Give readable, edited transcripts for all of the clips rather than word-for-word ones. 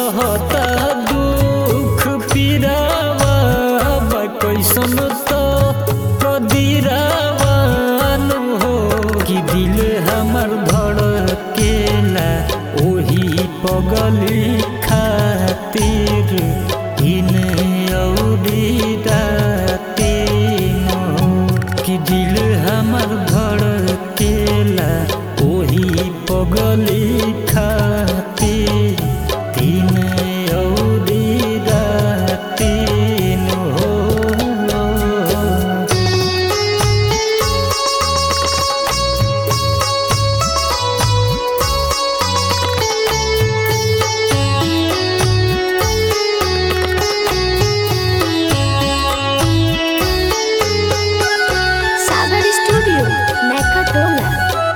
सहता दुख पीरावा कैसन तो कदीरावान हो कि दिल हमर धड़केला ओही पगली खातिर इन औरी रातीन हो कि दिल हमर धड़केला ओही पगली खातिर दिन औरी रातीन हो। सागर स्टूडियो नेकाटोला।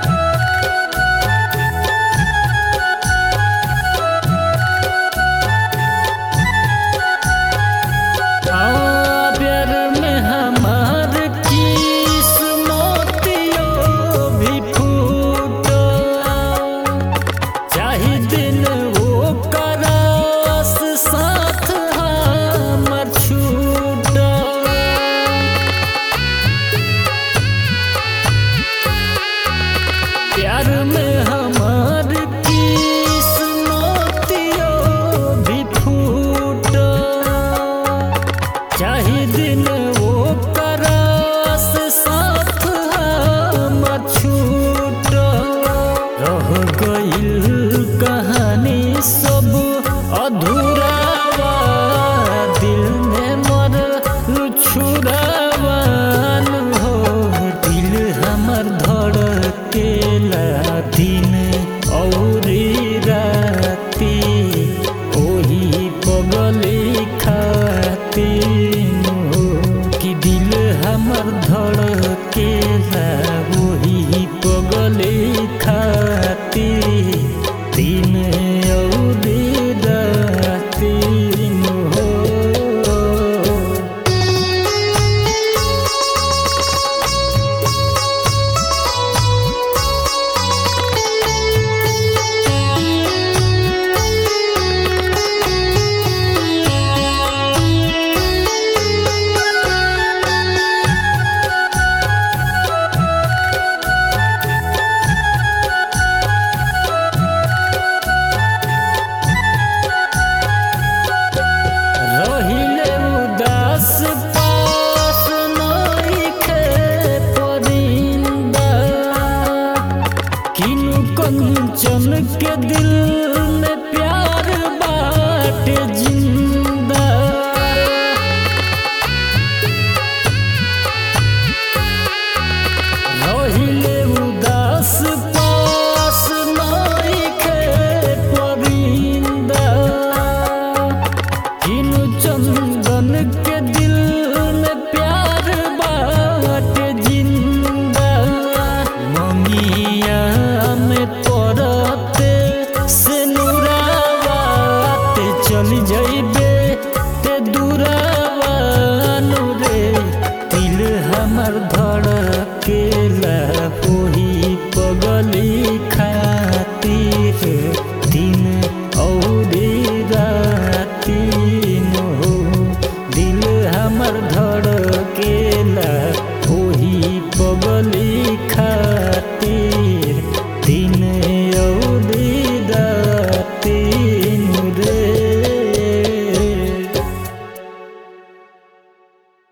प्यार में हमार किस्मतियो भी फूटा चाहे दिन वो करास साथ हमर छूटा। प्यार में हमार किस्मतियो भी फूटा चाहे दिन वो करास साथ हमर छूटा। रह गइल कहानी सब अधूरावा दिल में मर छुरावान हो दिल हमर धड़केला दिन औरी राती ओही पगली खातिर हो कि दिल हमर धड़केला ओही पगली खातिर दिन औरी रातीन हो। रहिले उदास पास नइखे परिंदा किनु कंचन के दिल में प्यार बाटे जिंदा। रहिले उदास पास नइखे परिंदा किनु चंदन के दिल में प्यार बाटे जिंदा। मंगिया में पड़ते से नुरावाते चल जइबे ते दूरावान रे दिल हमर धड़केला ओही पगली खातिर दिन औरी रातीन हो दिल हमर धड़केला ओही पगली खातिर।